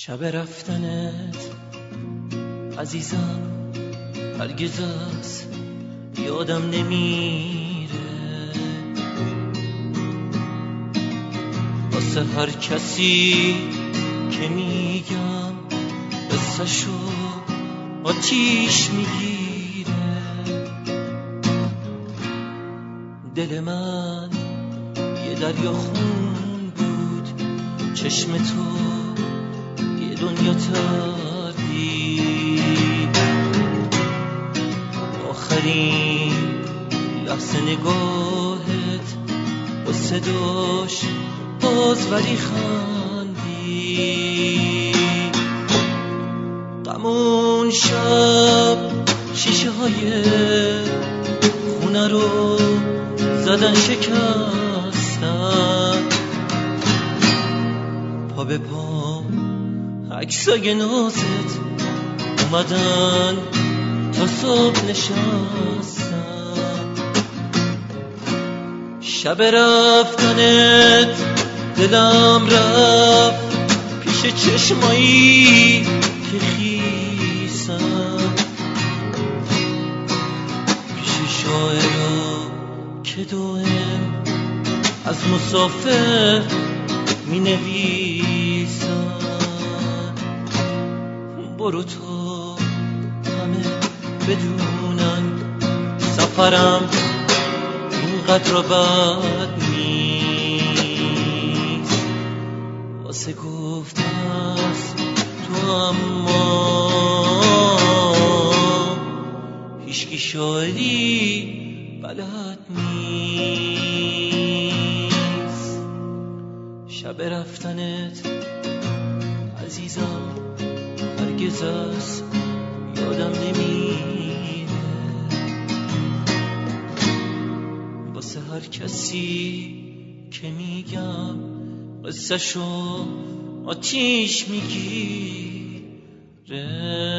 شب رفتنت عزیزم هرگز از یادم نمیره، واسه هر کسی که میگم قصه‌شو آتیش میگیره. دل من یه دریا خون بود، چشم تو یه دنیا تردی. آخرین لحظه نگاهت با صداش باز ولی خندی. غمون شب شیشه های خونه رو زدن شکستن، پا به پا عکسای نازت اومدن تا صبح نشستن. شب رفتنت دلم رفت پیش چشمایی که خیسن، پیش شاعرها که دائم از مسافر می نویسن. برو تا همه بدونن سفرم اینقدر بد نیست، واسه گفتن از تو اما هیچکی شاعری بلد نیست. شب رفتنت عزیزم هرگز از یادم نمیره، واسه هر کسی که میگم قصه‌شو آتیش میگیره.